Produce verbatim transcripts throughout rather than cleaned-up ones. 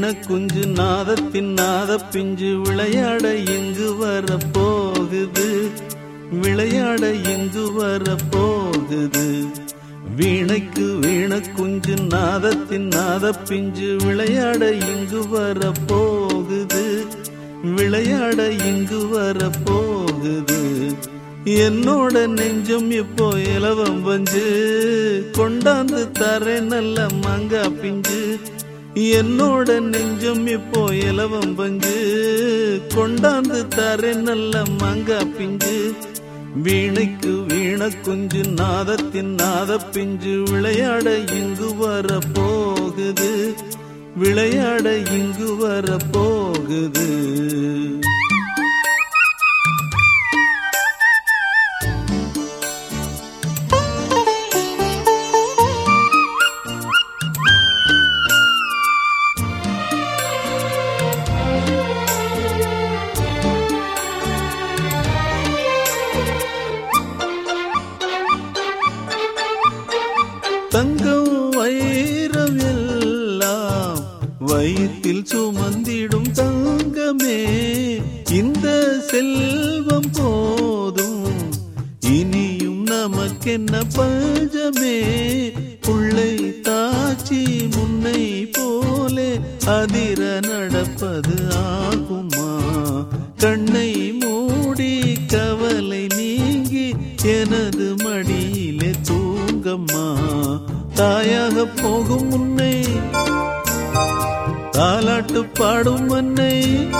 குஞ்சு நாதத்தின் நாத பிஞ்சு விளையாட எங்கு வர போகுது, விளையாட எங்கு வர போகுது. வீணைக்கு வீண குஞ்சு நாதத்தின் நாத பிஞ்சு விளையாட இங்கு வர போகுது, விளையாட இங்கு வர போகுது. என்னோட நெஞ்சம் இப்போ இலவம் பஞ்சு, கொண்டாந்து தரே நல்ல மாங்கா பிஞ்சு. என்னோட நெஞ்சம் இப்போ இலவம் பஞ்சு, கொண்டாந்து தரே நல்ல மாங்கா பிஞ்சு. வீணைக்கு வீண குஞ்சு நாதத்தின் நாத பிஞ்சு விளையாட இங்கு வர போகுது, விளையாட இங்கு வர போகுது. தங்கம் வைரம் எல்லாம் வயிற்றில் சுமந்திடும் தங்கமே, இந்த செல்வம் போதும் இனியும் நமக்கென்ன பஞ்சமே. புள்ளை தாச்சி முன்னை போலே அதிர நடப்பது ஆகுமா, கண்ணை மூடி கவலை நீங்கி எனது மடியிலே தூங்கம்மா. தாயாக போகும் முன்னை தாலாட்டு பாடும் மன்னை,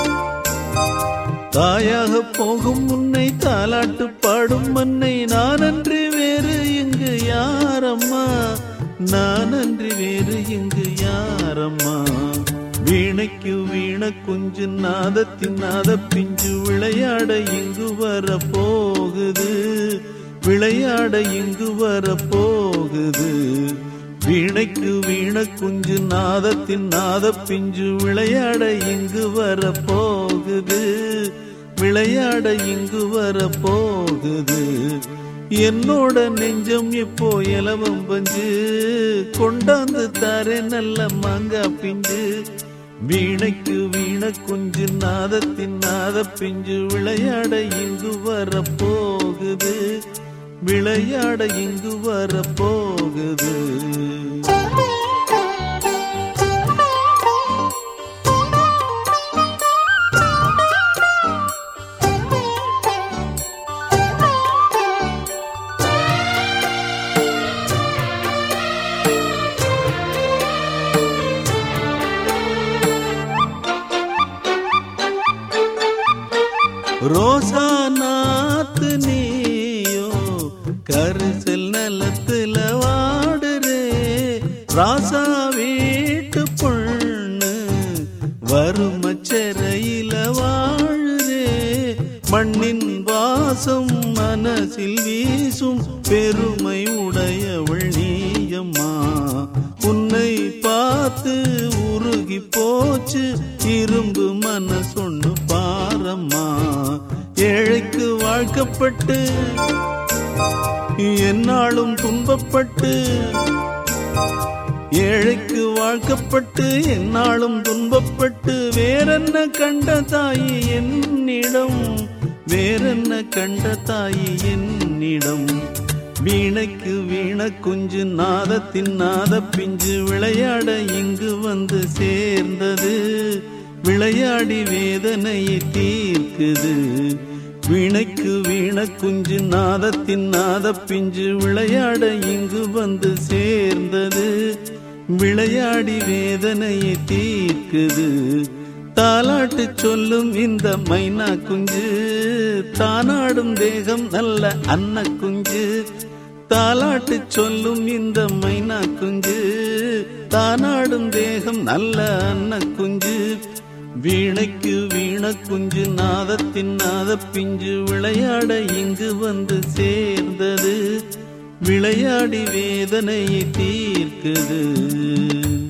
தாயாக போகும் முன்னை தாலாட்டு பாடும் மன்னை. நானன்றி வேறு இங்கு யாரம்மா, நானன்றி வேறு இங்கு யாரம்மா. வீணைக்கு வீண குஞ்சு நாதத்தின் நாத பிஞ்சு விளையாட இங்கு வர போகுது, விளையாட இங்கு வர போகுது. வீணைக்கு வீண குஞ்சு நாதத்தின் நாத பிஞ்சு விளையாட இங்கு வர போகுது, விளையாட இங்கு வர போகுது. என்னோட நெஞ்சம் இப்போ இலவம் பஞ்சு, கொண்டாந்து தாரே நல்ல மாங்கா பிஞ்சு. வீணைக்கு வீண குஞ்சு நாதத்தின் நாத பிஞ்சு விளையாட இங்கு வர போகுது, விளையாட இங்கு வர போகுது. ரோசா நாத்து நீயோ கரிசல் நலத்துல வாடுறே, ராசா வீட்டு பொண்ணு வறுமச்சரையில வாழுறே. மண்ணின் வாசம் மனசில் வீசும் பெருமை உடையவள் நீயம்மா. உன்னை பார்த்து உருகி போச்சு இரும்பு மனசொன்னு பாரம்மா. ஏழைக்கு வாழ்க்கப்பட்டு என்னாலும் துன்பப்பட்டு, ஏழைக்கு வாழ்க்கப்பட்டு என்னாலும் துன்பப்பட்டு, வேறென்ன கண்ட தாயி என்னிடம், வேறென்ன கண்ட தாயி என்னிடம். வீணைக்கு வீண குஞ்சு நாதத்தின் நாத பிஞ்சு விளையாட இங்கு வந்து சேர்ந்தது, விளையாடி வேதனையை தீர்க்குது. வீணைக்கு வீண குஞ்சு நாதத்தின் நாத பிஞ்சு விளையாட இங்கு வந்து சேர்ந்தது, விளையாடி வேதனையை தீர்க்குது. தாலாட்டு சொல்லும் இந்த மைனா குஞ்சு, தானாடும் தேகம் நல்ல அன்ன குஞ்சு. தாலாட்டு சொல்லும் இந்த மைனா குஞ்சு, தானாடும் தேகம் நல்ல அன்ன குஞ்சு. வீணைக்கு வீண குஞ்சு நாதத்தின் நாத பிஞ்சு விளையாட இங்கு வந்து சேர்ந்தது, விளையாடி வேதனையை தீர்க்குது.